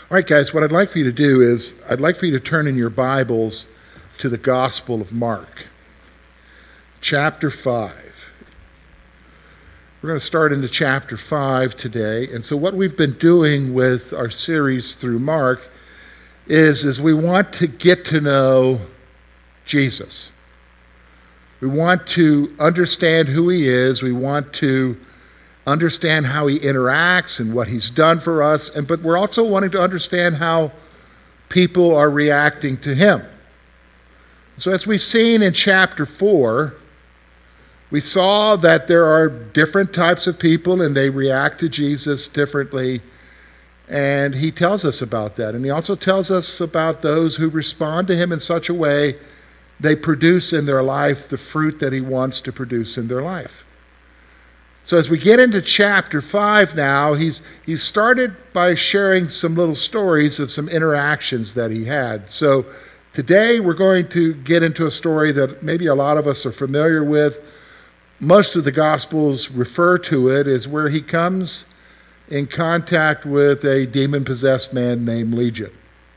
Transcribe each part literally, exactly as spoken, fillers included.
All right, guys, what I'd like for you to do is I'd like for you to turn in your Bibles to the Gospel of Mark, chapter five. We're going to start into chapter five today. And so what we've been doing with our series through Mark is, is we want to get to know Jesus. We want to understand who he is. We want to understand how he interacts and what he's done for us, and but we're also wanting to understand how people are reacting to him. So as we've seen in chapter four, we saw that there are different types of people and they react to Jesus differently, and he tells us about that. And he also tells us about those who respond to him in such a way they produce in their life the fruit that he wants to produce in their life. So as we get into chapter five now, he's he's started by sharing some little stories of some interactions that he had. So today we're going to get into a story that maybe a lot of us are familiar with. Most of the Gospels refer to it as where he comes in contact with a demon-possessed man named Legion.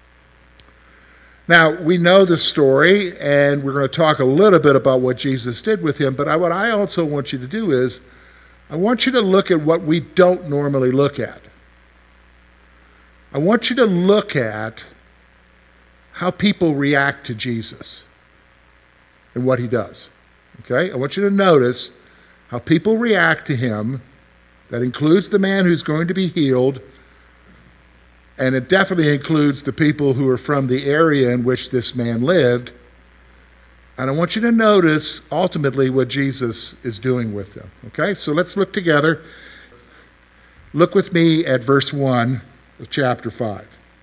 Now, we know the story, and we're going to talk a little bit about what Jesus did with him, but I, what I also want you to do is I want you to look at what we don't normally look at. I want you to look at how people react to Jesus and what he does. Okay? I want you to notice how people react to him. That includes the man who's going to be healed, and it definitely includes the people who are from the area in which this man lived. And I want you to notice ultimately what Jesus is doing with them. Okay, so let's look together. Look with me at verse one of chapter five.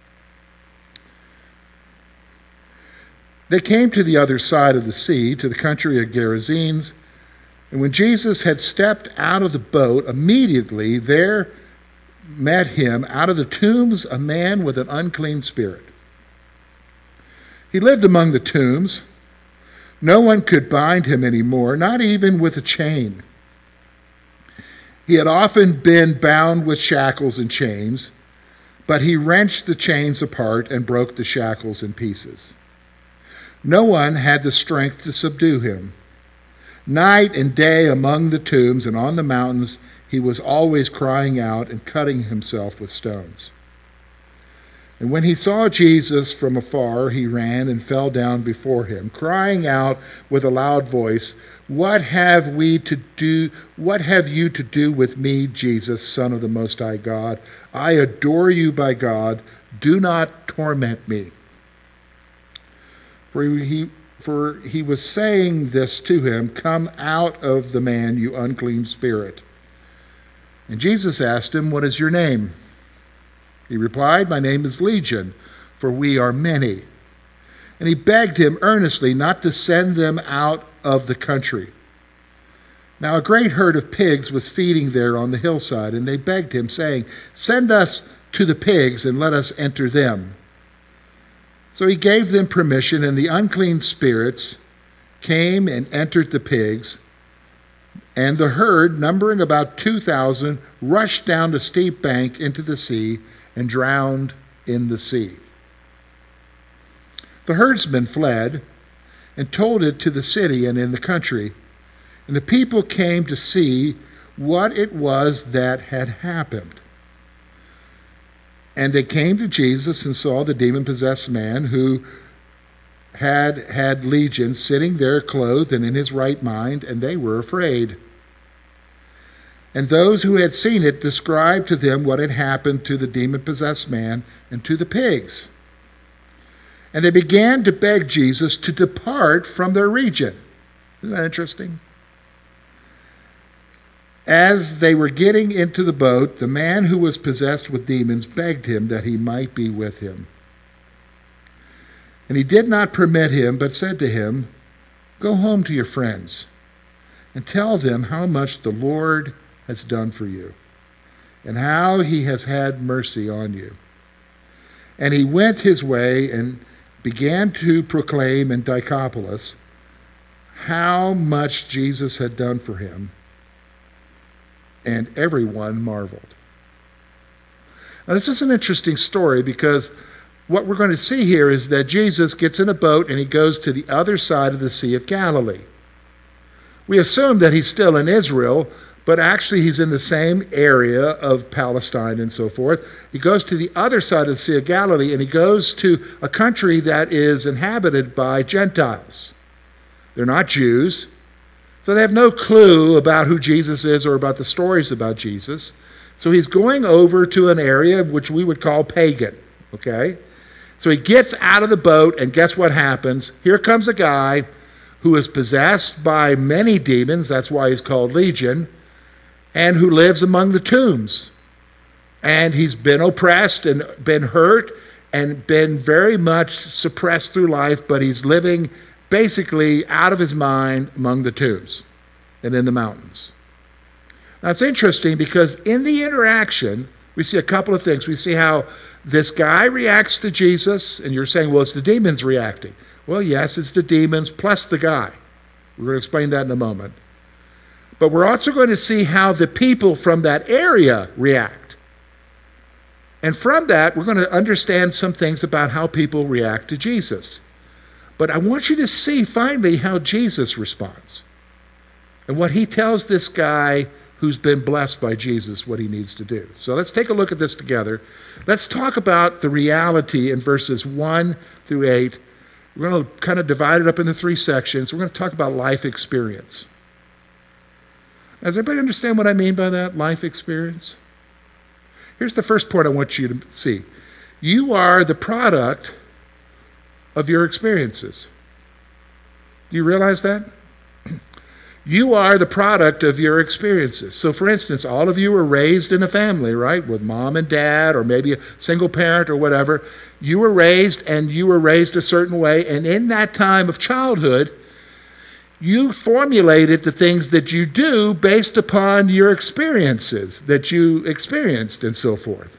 They came to the other side of the sea, to the country of Gerasenes. And when Jesus had stepped out of the boat, immediately there met him out of the tombs a man with an unclean spirit. He lived among the tombs. No one could bind him anymore, not even with a chain. He had often been bound with shackles and chains, but he wrenched the chains apart and broke the shackles in pieces. No one had the strength to subdue him. Night and day among the tombs and on the mountains, he was always crying out and cutting himself with stones. And when he saw Jesus from afar, he ran and fell down before him, crying out with a loud voice, "What have we to do? What have you to do with me, Jesus, Son of the Most High God? I adore you by God. Do not torment me." For he, for he was saying this to him, "Come out of the man, you unclean spirit." And Jesus asked him, "What is your name?" He replied, "My name is Legion, for we are many." And he begged him earnestly not to send them out of the country. Now a great herd of pigs was feeding there on the hillside, and they begged him, saying, "Send us to the pigs and let us enter them." So he gave them permission, and the unclean spirits came and entered the pigs. And the herd, numbering about two thousand, rushed down the steep bank into the sea and drowned in the sea. The herdsmen fled and told it to the city and in the country, and the people came to see what it was that had happened. And they came to Jesus and saw the demon-possessed man who had had Legion sitting there clothed and in his right mind, and they were afraid. And those who had seen it described to them what had happened to the demon-possessed man and to the pigs. And they began to beg Jesus to depart from their region. Isn't that interesting? As they were getting into the boat, the man who was possessed with demons begged him that he might be with him. And he did not permit him, but said to him, "Go home to your friends and tell them how much the Lord has done for you, and how he has had mercy on you." And he went his way and began to proclaim in Decapolis how much Jesus had done for him, and everyone marveled. Now, this is an interesting story because what we're going to see here is that Jesus gets in a boat and he goes to the other side of the Sea of Galilee. We assume that he's still in Israel, but actually he's in the same area of Palestine and so forth. He goes to the other side of the Sea of Galilee, and he goes to a country that is inhabited by Gentiles. They're not Jews, so they have no clue about who Jesus is or about the stories about Jesus. So he's going over to an area which we would call pagan, okay? So he gets out of the boat, and guess what happens? Here comes a guy who is possessed by many demons, that's why he's called Legion, and who lives among the tombs. And he's been oppressed and been hurt and been very much suppressed through life, but he's living basically out of his mind among the tombs and in the mountains. Now it's interesting because in the interaction, we see a couple of things. We see how this guy reacts to Jesus, and you're saying, well, it's the demons reacting. Well, yes, it's the demons plus the guy. We're going to explain that in a moment. But we're also going to see how the people from that area react. And from that, we're going to understand some things about how people react to Jesus. But I want you to see finally how Jesus responds and what he tells this guy who's been blessed by Jesus what he needs to do. So let's take a look at this together. Let's talk about the reality in verses one through eight. We're going to kind of divide it up into three sections. We're going to talk about life experience. Does everybody understand what I mean by that, life experience? Here's the first point I want you to see. You are the product of your experiences. Do you realize that? You are the product of your experiences. So for instance, all of you were raised in a family, right? With mom and dad, or maybe a single parent or whatever. You were raised and you were raised a certain way. And in that time of childhood, you formulated the things that you do based upon your experiences that you experienced and so forth.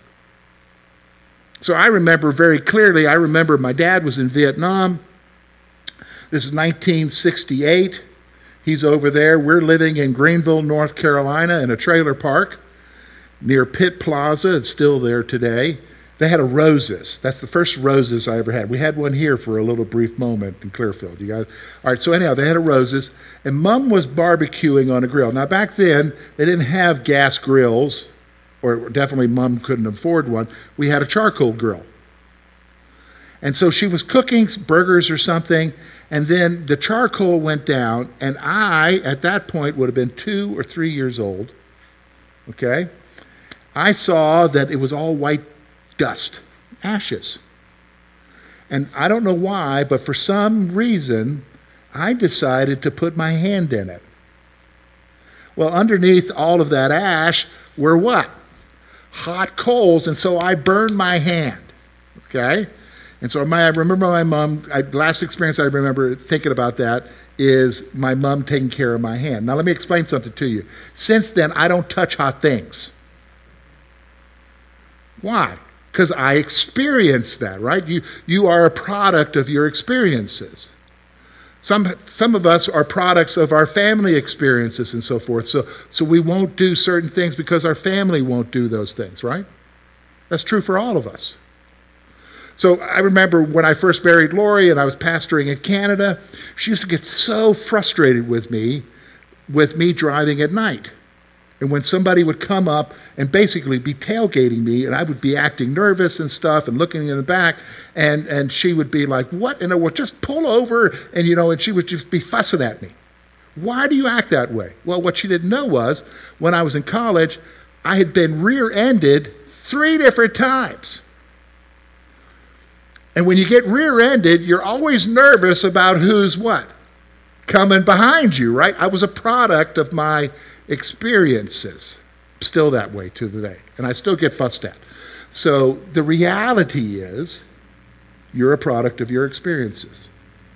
So I remember very clearly, I remember my dad was in Vietnam. This is nineteen sixty-eight. He's over there. We're living in Greenville, North Carolina in a trailer park near Pitt Plaza. It's still there today. They had a Roses. That's the first Roses I ever had. We had one here for a little brief moment in Clearfield. You guys, all right, so anyhow, they had a Roses, and Mom was barbecuing on a grill. Now, back then, they didn't have gas grills, or definitely Mom couldn't afford one. We had a charcoal grill. And so she was cooking burgers or something, and then the charcoal went down, and I, at that point, would have been two or three years old, okay? I saw that it was all white dust, ashes. And I don't know why, but for some reason, I decided to put my hand in it. Well, underneath all of that ash were what? Hot coals, and so I burned my hand, okay? And so my, I remember my mom, I, last experience I remember thinking about that is my mom taking care of my hand. Now let me explain something to you. Since then, I don't touch hot things. Why? Because I experienced that, right? You, you are a product of your experiences. Some, some of us are products of our family experiences and so forth. So, so we won't do certain things because our family won't do those things, right? That's true for all of us. So I remember when I first married Lori and I was pastoring in Canada, she used to get so frustrated with me, with me driving at night. And when somebody would come up and basically be tailgating me, and I would be acting nervous and stuff and looking in the back, and, and she would be like, what? And I would just pull over, and you know, and she would just be fussing at me. Why do you act that way? Well, what she didn't know was, when I was in college, I had been rear-ended three different times. And when you get rear-ended, you're always nervous about who's what? Coming behind you, right? I was a product of my experiences. Still that way to today. And I still get fussed at. So the reality is, you're a product of your experiences.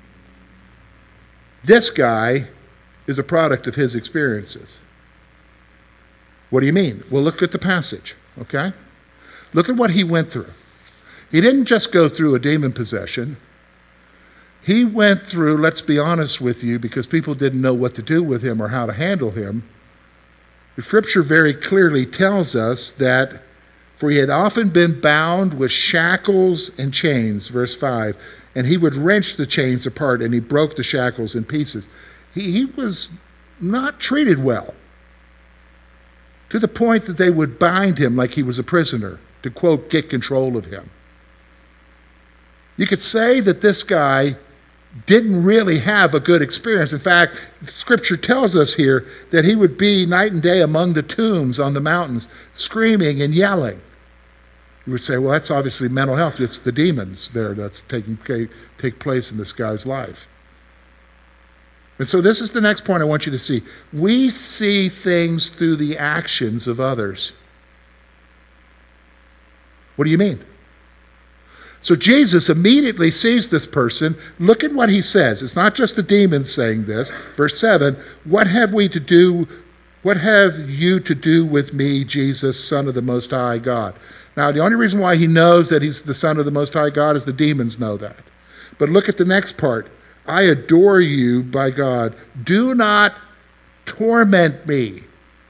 This guy is a product of his experiences. What do you mean? Well, look at the passage, okay? Look at what he went through. He didn't just go through a demon possession. He went through, let's be honest with you, because people didn't know what to do with him or how to handle him. The scripture very clearly tells us that For he had often been bound with shackles and chains, verse five, and he would wrench the chains apart, and he broke the shackles in pieces. He, he was not treated well, to the point that they would bind him like he was a prisoner to, quote, get control of him. You could say that this guy didn't really have a good experience. In fact, Scripture tells us here that he would be night and day among the tombs on the mountains, screaming and yelling. You would say, well, that's obviously mental health. It's the demons there that's taking take place in this guy's life. And so this is the next point I want you to see. We see things through the actions of others. What do you mean? So Jesus immediately sees this person. Look at what he says. It's not just the demons saying this. Verse seven, what have we to do, what have you to do with me, Jesus, Son of the Most High God? Now, the only reason why he knows that he's the Son of the Most High God is the demons know that. But look at the next part. I adore you by God. Do not torment me.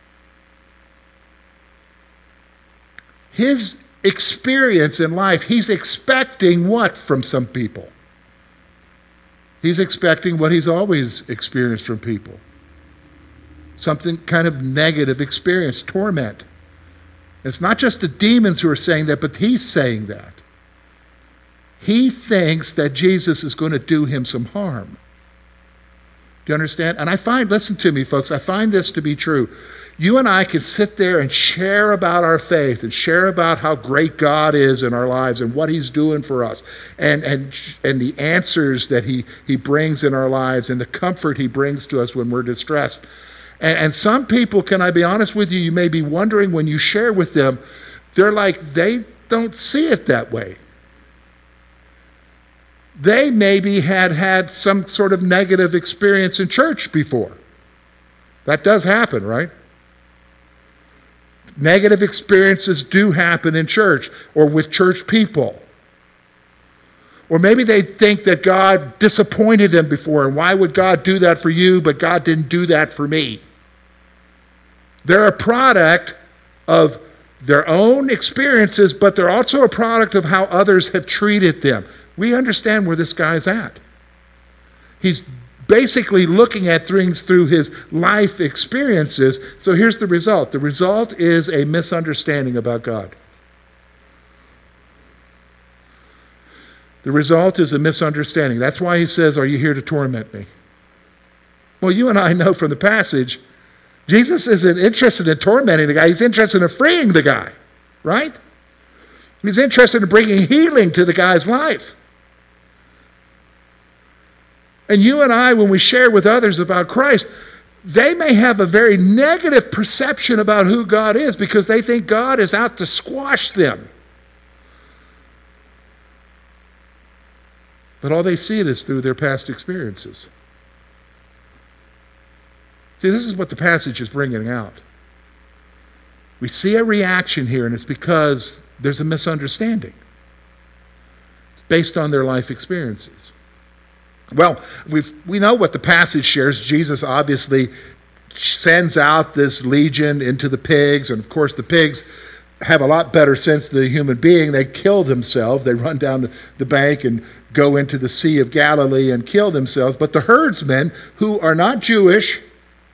His experience in life, he's expecting what from some people? He's expecting what he's always experienced from people. Something kind of negative experience, torment. It's not just the demons who are saying that, but he's saying that. He thinks that Jesus is going to do him some harm. Do you understand? And I find, listen to me, folks, I find this to be true. You and I can sit there and share about our faith and share about how great God is in our lives and what he's doing for us and and and the answers that he, he brings in our lives and the comfort he brings to us when we're distressed. And, and some people, can I be honest with you, you may be wondering when you share with them, they're like, they don't see it that way. They maybe had had some sort of negative experience in church before. That does happen, right? Negative experiences do happen in church or with church people. Or maybe they think that God disappointed them before, and why would God do that for you, but God didn't do that for me? They're a product of their own experiences, but they're also a product of how others have treated them. We understand where this guy's at. He's basically looking at things through his life experiences. So here's the result. The result is a misunderstanding about God. The result is a misunderstanding. That's why he says, are you here to torment me? Well, you and I know from the passage, Jesus isn't interested in tormenting the guy. He's interested in freeing the guy, right? He's interested in bringing healing to the guy's life. And you and I, when we share with others about Christ, they may have a very negative perception about who God is because they think God is out to squash them. But all they see it is through their past experiences. See, this is what the passage is bringing out. We see a reaction here, and it's because there's a misunderstanding. It's based on their life experiences. Well, we've, we know what the passage shares. Jesus obviously sends out this legion into the pigs, and of course the pigs have a lot better sense than the human being. They kill themselves. They run down the bank and go into the Sea of Galilee and kill themselves. But the herdsmen, who are not Jewish,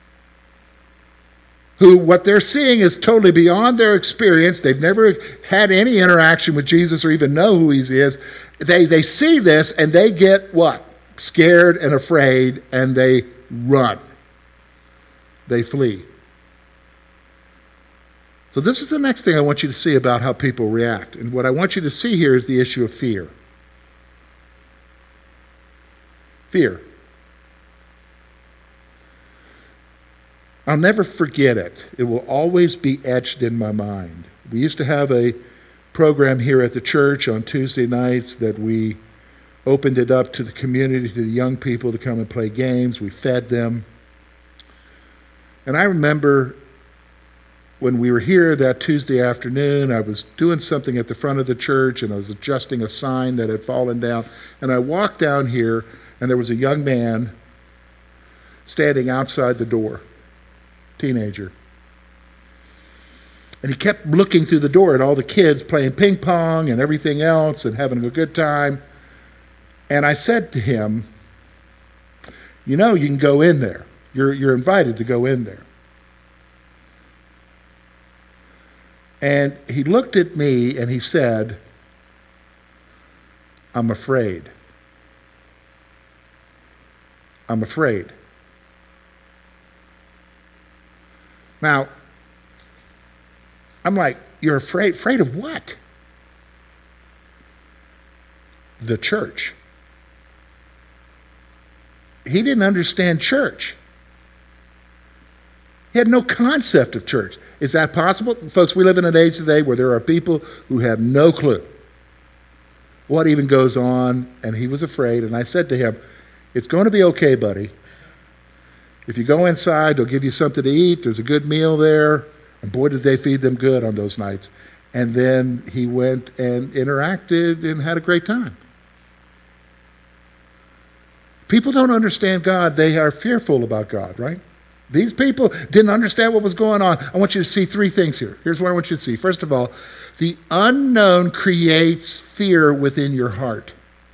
who what they're seeing is totally beyond their experience, they've never had any interaction with Jesus or even know who he is, they, they see this and they get what? Scared and afraid, and they run. They flee. So this is the next thing I want you to see about how people react. And what I want you to see here is the issue of fear. Fear. I'll never forget it. It will always be etched in my mind. We used to have a program here at the church on Tuesday nights that we opened it up to the community, to the young people to come and play games. We fed them. And I remember when we were here that Tuesday afternoon, I was doing something at the front of the church, and I was adjusting a sign that had fallen down. And I walked down here, and there was a young man standing outside the door, teenager. And he kept looking through the door at all the kids playing ping pong and everything else and having a good time. And I said to him, you know, you can go in there. You're, you're invited to go in there. And he looked at me and he said, I'm afraid. I'm afraid. Now, I'm like, you're afraid? Afraid of what? The church. He didn't understand church. He had no concept of church. Is that possible? Folks, we live in an age today where there are people who have no clue what even goes on, and he was afraid. And I said to him, it's going to be okay, buddy. If you go inside, they'll give you something to eat. There's a good meal there. And boy, did they feed them good on those nights. And then he went and interacted and had a great time. People don't understand God. They are fearful about God, right? These people didn't understand what was going on. I want you to see three things here. Here's what I want you to see. First of all, the unknown creates fear within your heart.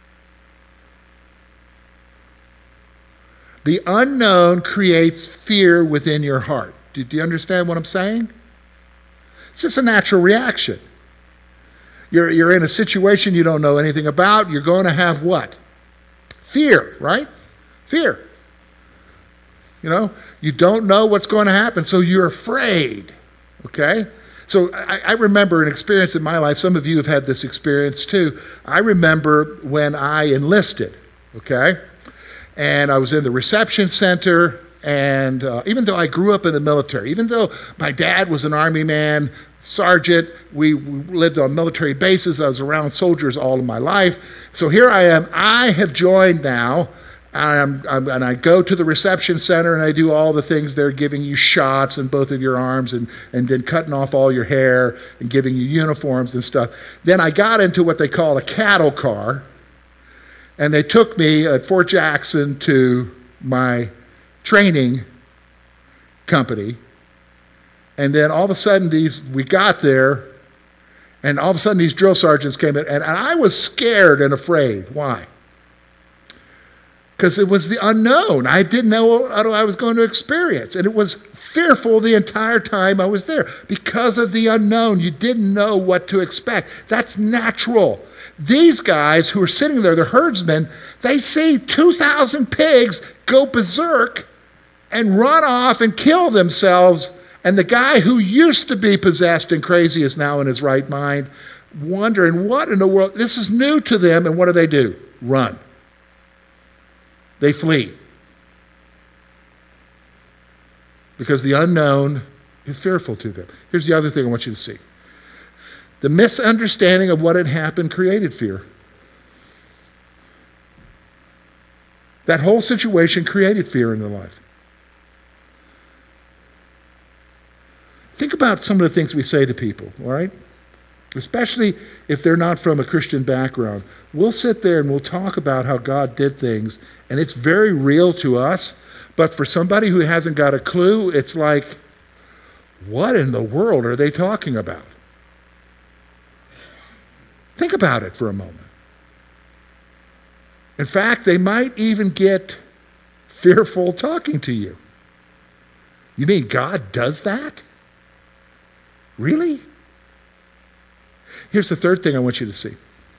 The unknown creates fear within your heart. Do, do you understand what I'm saying? It's just a natural reaction. You're, you're in a situation you don't know anything about. You're going to have what? Fear, right? Fear. You know, you don't know what's going to happen, so you're afraid, okay? So I, I remember an experience in my life. Some of you have had this experience too. I remember when I enlisted, okay? And I was in the reception center, and uh, even though I grew up in the military, even though my dad was an Army man, sergeant, we, we lived on military bases, I was around soldiers all of my life. So here I am, I have joined now, I'm, I'm, and I go to the reception center and I do all the things they're giving you shots in both of your arms and, and then cutting off all your hair and giving you uniforms and stuff. Then I got into what they call a cattle car, and they took me at Fort Jackson to my training company. And then all of a sudden these we got there, and all of a sudden these drill sergeants came in, and, and I was scared and afraid. Why? Because it was the unknown. I didn't know what I was going to experience. And it was fearful the entire time I was there. Because of the unknown, you didn't know what to expect. That's natural. These guys who are sitting there, the herdsmen, they see two thousand pigs go berserk and run off and kill themselves. And the guy who used to be possessed and crazy is now in his right mind, wondering what in the world. This is new to them, and what do they do? Run. They flee. Because the unknown is fearful to them. Here's the other thing I want you to see. The misunderstanding of what had happened created fear. That whole situation created fear in their life. Think about some of the things we say to people, all right? Especially if they're not from a Christian background. We'll sit there and we'll talk about how God did things, and it's very real to us, but for somebody who hasn't got a clue, it's like, what in the world are they talking about? Think about it for a moment. In fact, they might even get fearful talking to you. You mean God does that? Really? Here's the third thing I want you to see.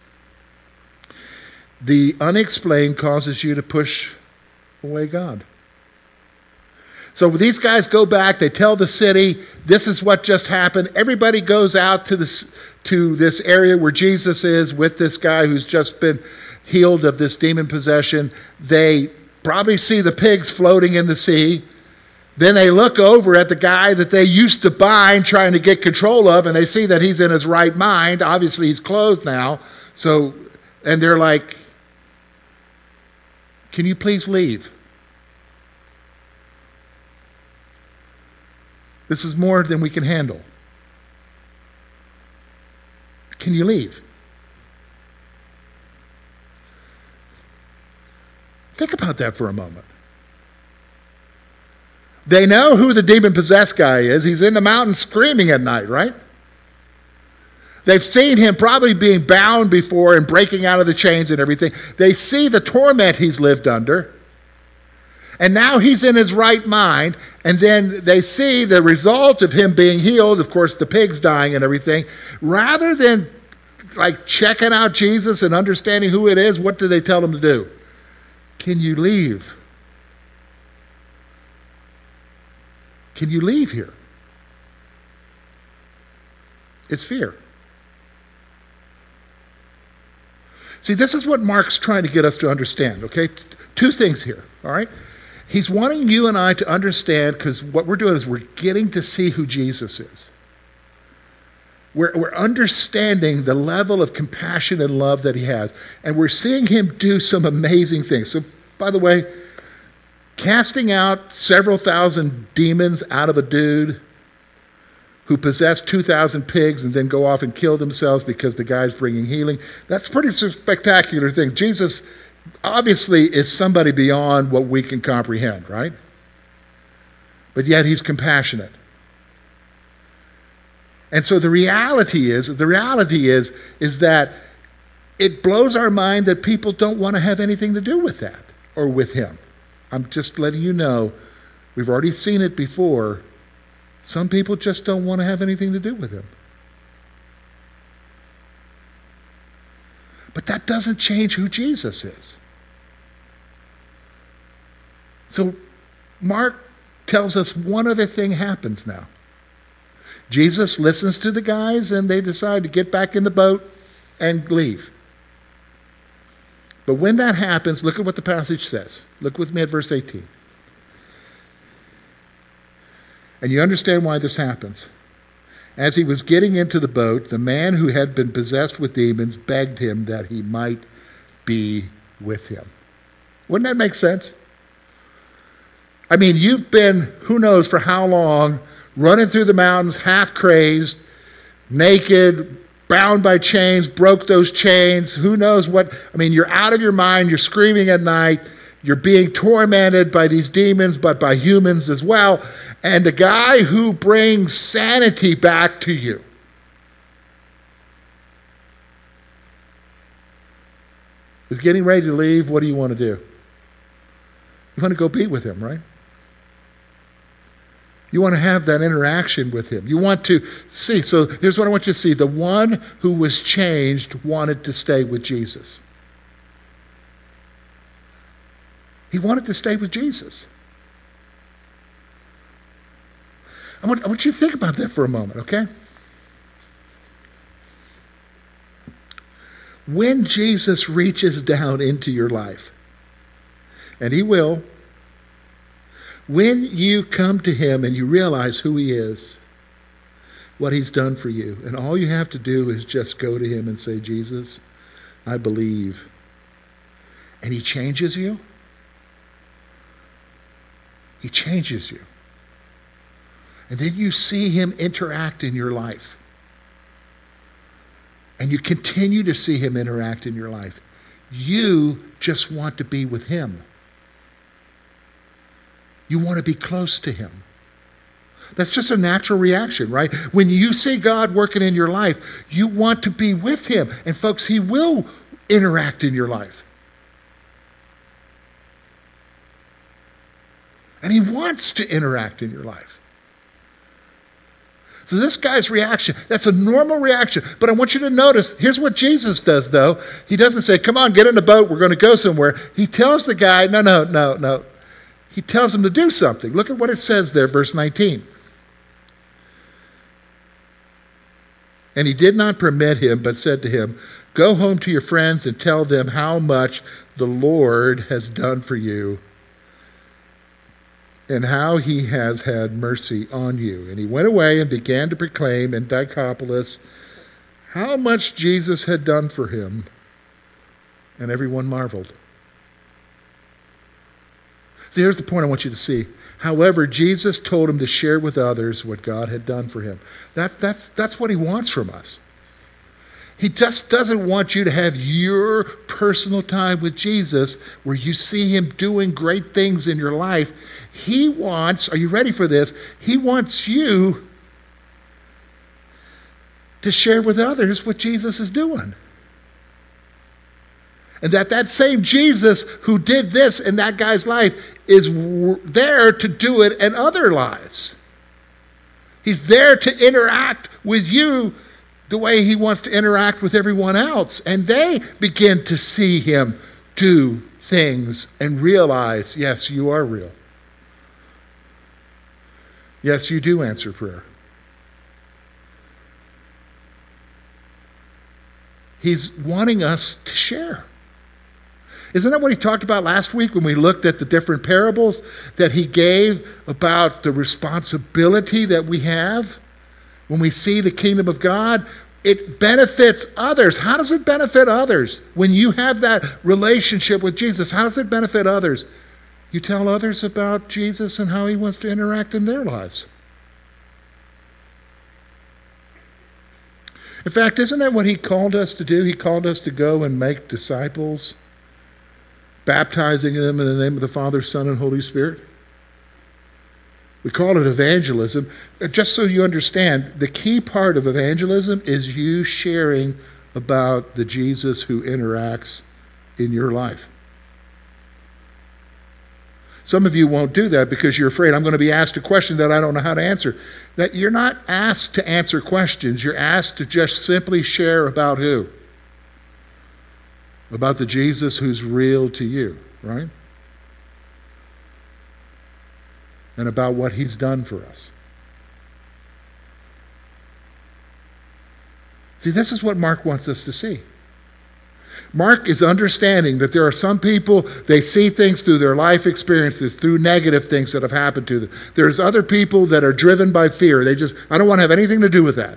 The unexplained causes you to push away God. So these guys go back, they tell the city, this is what just happened. Everybody goes out to this, to this area where Jesus is with this guy who's just been healed of this demon possession. They probably see the pigs floating in the sea. Then they look over at the guy that they used to bind, trying to get control of, and they see that he's in his right mind. Obviously, he's clothed now. So, and they're like, can you please leave? This is more than we can handle. Can you leave? Think about that for a moment. They know who the demon-possessed guy is. He's in the mountains screaming at night, right? They've seen him probably being bound before and breaking out of the chains and everything. They see the torment he's lived under. And now he's in his right mind. And then they see the result of him being healed, of course, the pigs dying and everything. Rather than like checking out Jesus and understanding who it is, what do they tell him to do? Can you leave? Can you leave here? It's fear. See, this is what Mark's trying to get us to understand, okay? Two things here, all right? He's wanting you and I to understand, because what we're doing is we're getting to see who Jesus is. We're, we're understanding the level of compassion and love that he has. And we're seeing him do some amazing things. So, by the way, casting out several thousand demons out of a dude who possessed two thousand pigs and then go off and kill themselves because the guy's bringing healing, that's a pretty spectacular thing. Jesus obviously is somebody beyond what we can comprehend, right? But yet he's compassionate. And so the reality is, the reality is, is that it blows our mind that people don't want to have anything to do with that or with him. I'm just letting you know, we've already seen it before. Some people just don't want to have anything to do with him. But that doesn't change who Jesus is. So Mark tells us one other thing happens now. Jesus listens to the guys and they decide to get back in the boat and leave. But when that happens, look at what the passage says. Look with me at verse eighteen. And you understand why this happens. As he was getting into the boat, the man who had been possessed with demons begged him that he might be with him. Wouldn't that make sense? I mean, you've been, who knows for how long, running through the mountains, half crazed, naked, bound by chains, broke those chains, who knows what. I mean, you're out of your mind, you're screaming at night, you're being tormented by these demons, but by humans as well. And the guy who brings sanity back to you is getting ready to leave. What do you want to do? You want to go be with him, right? You want to have that interaction with him. You want to see. So here's what I want you to see. The one who was changed wanted to stay with Jesus. He wanted to stay with Jesus. I want, I want you to think about that for a moment, okay? When Jesus reaches down into your life, and he will, when you come to him and you realize who he is, what he's done for you, and all you have to do is just go to him and say, Jesus, I believe. And he changes you. He changes you. And then you see him interact in your life. And you continue to see him interact in your life. You just want to be with him. You want to be close to him. That's just a natural reaction, right? When you see God working in your life, you want to be with him. And folks, he will interact in your life. And he wants to interact in your life. So this guy's reaction, that's a normal reaction. But I want you to notice, here's what Jesus does, though. He doesn't say, come on, get in the boat, we're going to go somewhere. He tells the guy, no, no, no, no. He tells him to do something. Look at what it says there, verse nineteen. And he did not permit him, but said to him, go home to your friends and tell them how much the Lord has done for you and how he has had mercy on you. And he went away and began to proclaim in Decapolis how much Jesus had done for him, and everyone marveled. See, here's the point I want you to see. However, Jesus told him to share with others what God had done for him. That's, that's, that's what he wants from us. He just doesn't want you to have your personal time with Jesus where you see him doing great things in your life. He wants, are you ready for this? He wants you to share with others what Jesus is doing. And that that same Jesus who did this in that guy's life is w- there to do it in other lives. He's there to interact with you the way he wants to interact with everyone else. And they begin to see him do things and realize, yes, you are real. Yes, you do answer prayer. He's wanting us to share. Isn't that what he talked about last week when we looked at the different parables that he gave about the responsibility that we have when we see the kingdom of God? It benefits others. How does it benefit others? When you have that relationship with Jesus, how does it benefit others? You tell others about Jesus and how he wants to interact in their lives. In fact, isn't that what he called us to do? He called us to go and make disciples, baptizing them in the name of the Father, Son, and Holy Spirit. We call it evangelism. Just so you understand, the key part of evangelism is you sharing about the Jesus who interacts in your life. Some of you won't do that because you're afraid I'm going to be asked a question that I don't know how to answer. That you're not asked to answer questions. You're asked to just simply share about who? About the Jesus who's real to you, right? And about what he's done for us. See, this is what Mark wants us to see. Mark is understanding that there are some people, they see things through their life experiences, through negative things that have happened to them. There's other people that are driven by fear. They just, I don't want to have anything to do with that.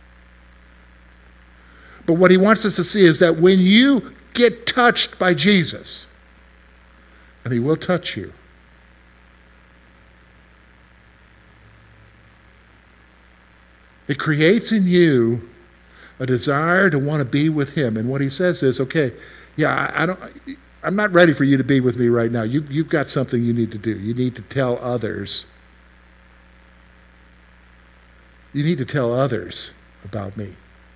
But what he wants us to see is that when you get touched by Jesus, and he will touch you, it creates in you a desire to want to be with him. And what he says is, okay, yeah, I, I don't, I'm not ready for you to be with me right now. You, you've got something you need to do. You need to tell others. You need to tell others about me.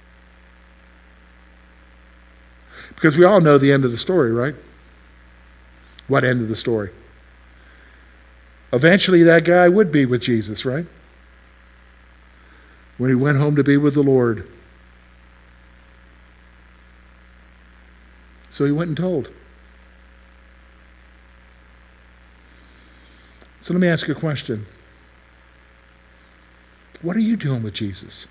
Because we all know the end of the story, right? What end of the story? Eventually that guy would be with Jesus, right? When he went home to be with the Lord. So he went and told. So let me ask you a question. What are you doing with Jesus?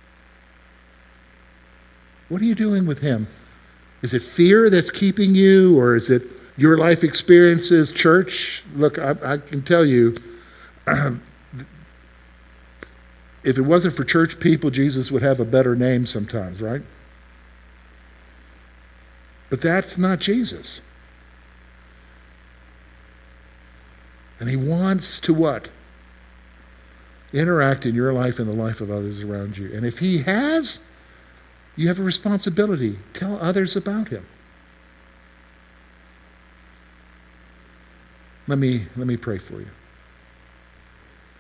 What are you doing with him? Is it fear that's keeping you, or is it your life experiences, church? Look, I, I can tell you, um, if it wasn't for church people, Jesus would have a better name sometimes, right? But that's not Jesus. And he wants to what? Interact in your life and the life of others around you. And if he has, you have a responsibility. Tell others about him. Let me, let me pray for you.